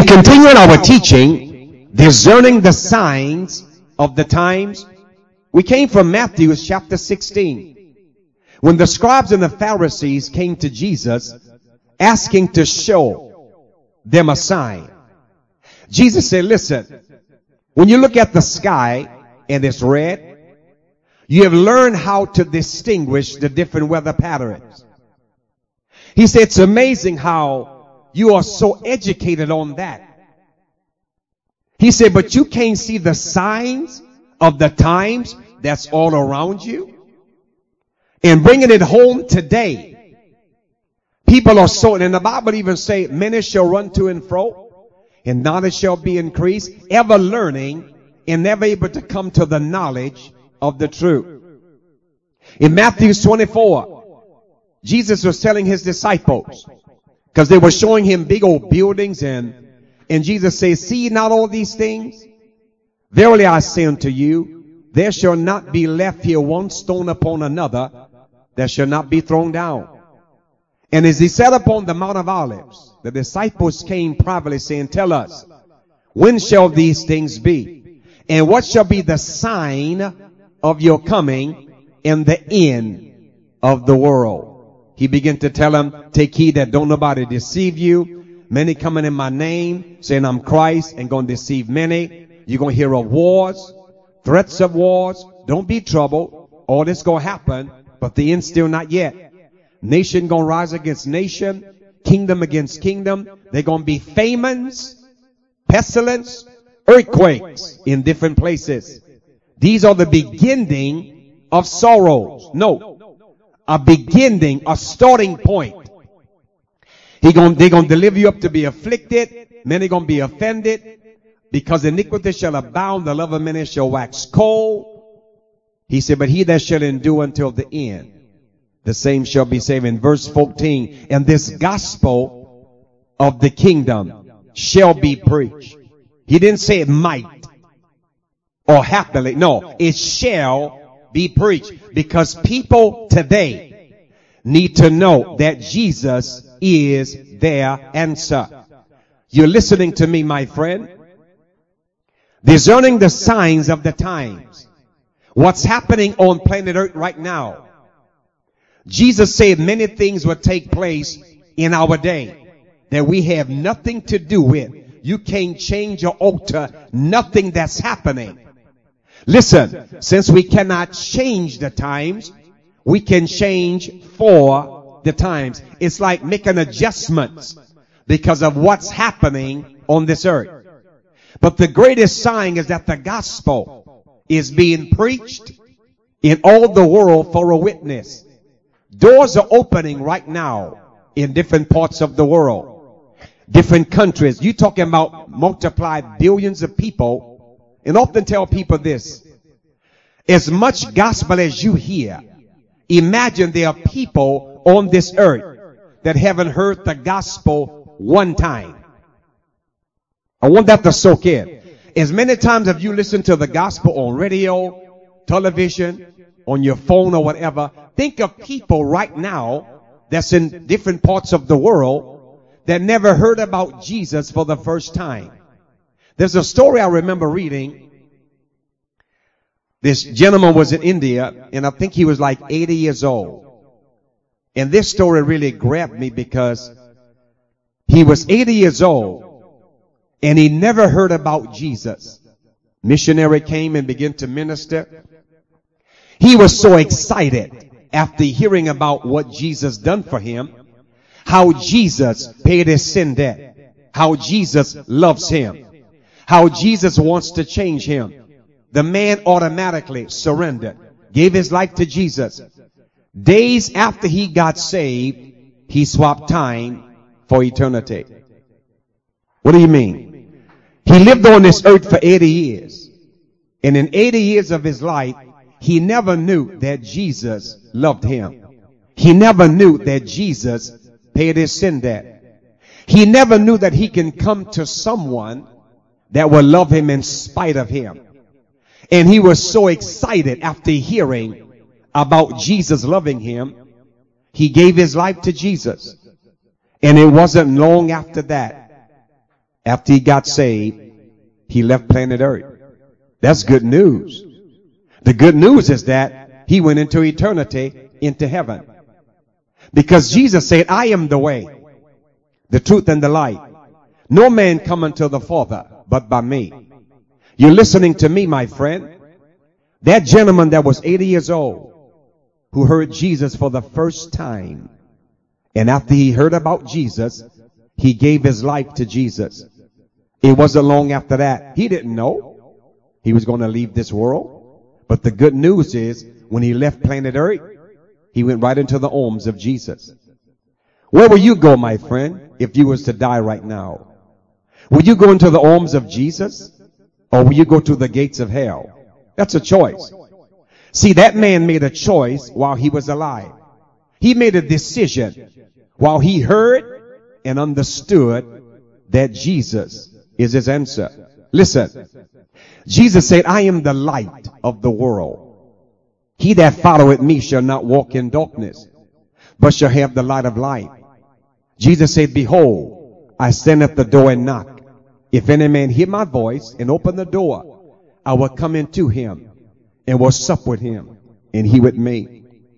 In continuing our teaching, discerning the signs of the times, we came from Matthew chapter 16. When the scribes and the Pharisees came to Jesus, asking to show them a sign, Jesus said, listen, when you look at the sky and it's red, you have learned how to distinguish the different weather patterns. He said, it's amazing how you are so educated on that. He said, but you can't see the signs of the times that's all around you. And bringing it home today, people are so, and the Bible even say, many shall run to and fro, and knowledge shall be increased, ever learning and never able to come to the knowledge of the truth. In Matthew 24, Jesus was telling his disciples, because they were showing him big old buildings, and Jesus says, see ye not all these things? Verily I say unto you, there shall not be left here one stone upon another that shall not be thrown down. And as he sat upon the Mount of Olives, the disciples came privately saying, tell us, when shall these things be? And what shall be the sign of your coming and the end of the world? He began to tell them, take heed that don't nobody deceive you. Many coming in my name, saying I'm Christ, and going to deceive many. You're going to hear of wars, threats of wars. Don't be troubled. All this going to happen, but the end's still not yet. Nation going to rise against nation, kingdom against kingdom. They're going to be famines, pestilence, earthquakes in different places. These are the beginning of sorrows. No. A beginning, a starting point. They're going to deliver you up to be afflicted. Many going to be offended. Because iniquity shall abound, the love of many shall wax cold. He said, but he that shall endure until the end, the same shall be saved. In verse 14, and this gospel of the kingdom shall be preached. He didn't say it might or happily. No, it shall be preached, because people today need to know that Jesus is their answer. You're listening to me, my friend. Discerning the signs of the times. What's happening on planet Earth right now. Jesus said many things will take place in our day that we have nothing to do with. You can't change or alter nothing that's happening. Listen, since we cannot change the times, we can change for the times. It's like making adjustments because of what's happening on this earth. But the greatest sign is that the gospel is being preached in all the world for a witness. Doors are opening right now in different parts of the world, different countries. You're talking about multiplied billions of people. And often tell people this, as much gospel as you hear, imagine there are people on this earth that haven't heard the gospel one time. I want that to soak in. As many times as you listen to the gospel on radio, television, on your phone or whatever, think of people right now that's in different parts of the world that never heard about Jesus for the first time. There's a story I remember reading. This gentleman was in India, and I think he was like 80 years old. And this story really grabbed me because he was 80 years old, and he never heard about Jesus. Missionary came and began to minister. He was so excited after hearing about what Jesus done for him, how Jesus paid his sin debt, how Jesus loves him, how Jesus wants to change him. The man automatically surrendered, gave his life to Jesus. Days after he got saved, he swapped time for eternity. What do you mean? He lived on this earth for 80 years. And in 80 years of his life, he never knew that Jesus loved him. He never knew that Jesus paid his sin debt. He never knew that he can come to someone that will love him in spite of him. And he was so excited after hearing about Jesus loving him, he gave his life to Jesus. And it wasn't long after that After he got saved, he left planet Earth. That's good news. The good news is that he went into eternity, into heaven. Because Jesus said, I am the way, the truth, and the light. No man come unto the Father but by me. You're listening to me, my friend. That gentleman that was 80 years old, who heard Jesus for the first time, and after he heard about Jesus, he gave his life to Jesus. It wasn't long after that. He didn't know he was going to leave this world. But the good news is, when he left planet Earth, he went right into the arms of Jesus. Where will you go, my friend, if you was to die right now? Will you go into the arms of Jesus, or will you go to the gates of hell? That's a choice. See, that man made a choice while he was alive. He made a decision while he heard and understood that Jesus is his answer. Listen, Jesus said, I am the light of the world. He that followeth me shall not walk in darkness, but shall have the light of life. Jesus said, behold, I stand at the door and knock. If any man hear my voice and open the door, I will come into him and will sup with him and he with me.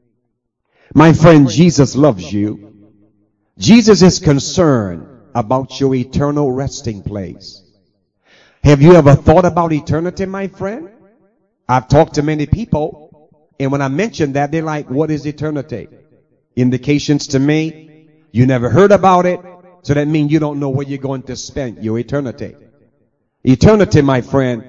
My friend, Jesus loves you. Jesus is concerned about your eternal resting place. Have you ever thought about eternity, my friend? I've talked to many people, and when I mention that, they're like, what is eternity? Indications to me, you never heard about it, so that means you don't know where you're going to spend your eternity. Eternity, my friend,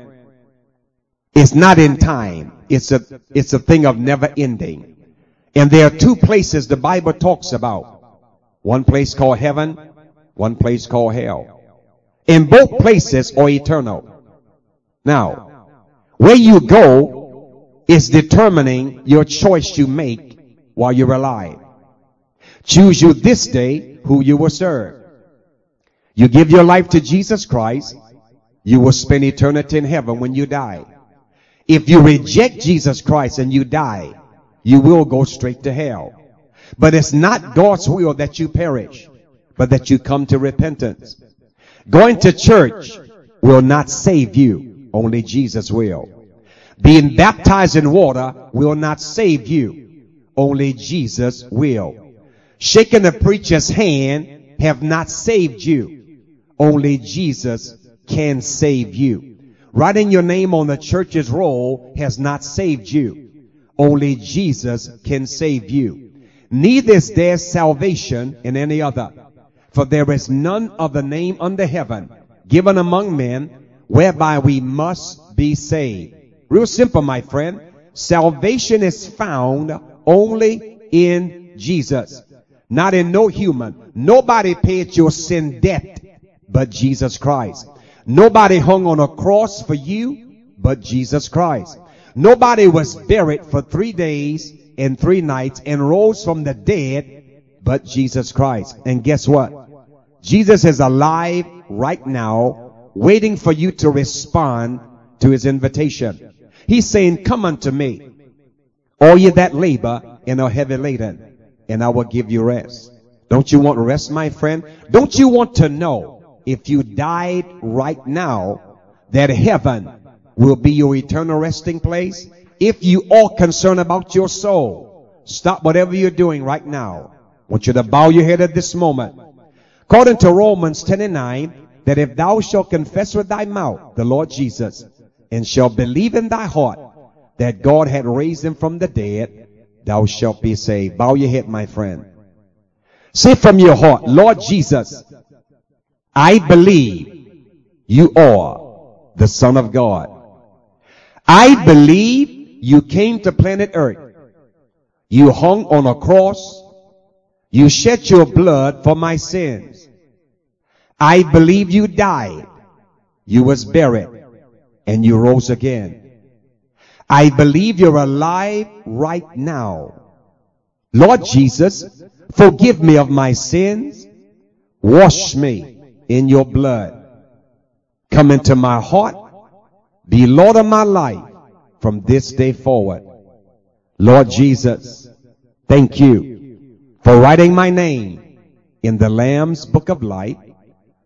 is not in time. It's a thing of never ending. And there are two places the Bible talks about. One place called heaven, one place called hell. And both places are eternal. Now, where you go is determining your choice you make while you're alive. Choose you this day who you will serve. You give your life to Jesus Christ, you will spend eternity in heaven when you die. If you reject Jesus Christ and you die, you will go straight to hell. But it's not God's will that you perish, but that you come to repentance. Going to church will not save you. Only Jesus will. Being baptized in water will not save you. Only Jesus will. Shaking the preacher's hand have not saved you. Only Jesus can save you. Writing your name on the church's roll has not saved you. Only Jesus can save you. Neither is there salvation in any other. For there is none other name under heaven given among men whereby we must be saved. Real simple, my friend. Salvation is found only in Jesus. Not in no human. Nobody paid your sin debt but Jesus Christ. Nobody hung on a cross for you but Jesus Christ. Nobody was buried for 3 days and 3 nights and rose from the dead but Jesus Christ. And guess what? Jesus is alive right now, waiting for you to respond to his invitation. He's saying, come unto me, all ye that labor and are heavy laden, and I will give you rest. Don't you want rest, my friend? Don't you want to know, if you died right now, that heaven will be your eternal resting place? If you are concerned about your soul, stop whatever you're doing right now. I want you to bow your head at this moment. According to Romans 10:9, that if thou shalt confess with thy mouth the Lord Jesus, and shalt believe in thy heart that God had raised him from the dead, thou shalt be saved. Bow your head, my friend. Say from your heart, Lord Jesus, I believe you are the Son of God. I believe you came to planet Earth. You hung on a cross. You shed your blood for my sins. I believe you died. You was buried. And you rose again. I believe you're alive right now. Lord Jesus, forgive me of my sins. Wash me in your blood. Come into my heart. Be Lord of my life from this day forward. Lord Jesus, thank you for writing my name in the Lamb's Book of Life.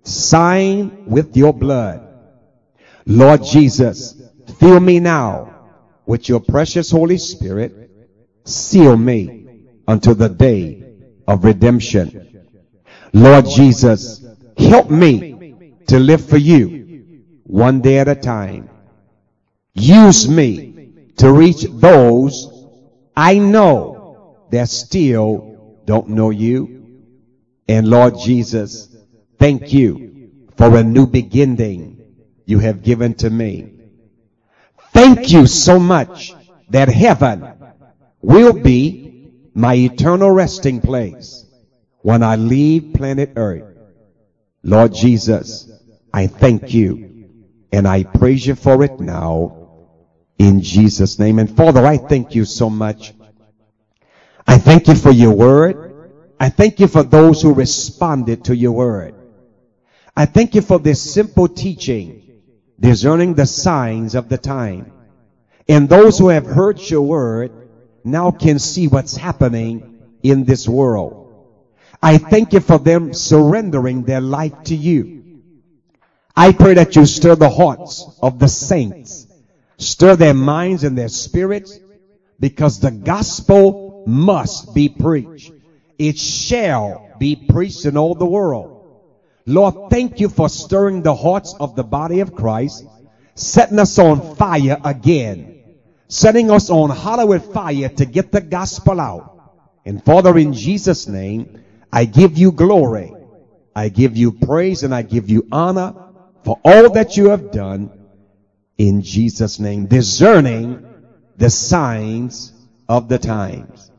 Sign with your blood. Lord Jesus, fill me now with your precious Holy Spirit. Seal me until the day of redemption. Lord Jesus, help me to live for you one day at a time. Use me to reach those I know that still don't know you. And Lord Jesus, thank you for a new beginning you have given to me. Thank you so much that heaven will be my eternal resting place when I leave planet Earth. Lord Jesus, I thank you and I praise you for it now in Jesus' name. And Father, I thank you so much. I thank you for your word. I thank you for those who responded to your word. I thank you for this simple teaching, discerning the signs of the time. And those who have heard your word now can see what's happening in this world. I thank you for them surrendering their life to you. I pray that you stir the hearts of the saints, stir their minds and their spirits, because the gospel must be preached. It shall be preached in all the world. Lord, thank you for stirring the hearts of the body of Christ, setting us on fire again, setting us on Hollywood fire to get the gospel out. And Father, in Jesus' name, I give you glory, I give you praise, and I give you honor for all that you have done in Jesus' name, discerning the signs of the times.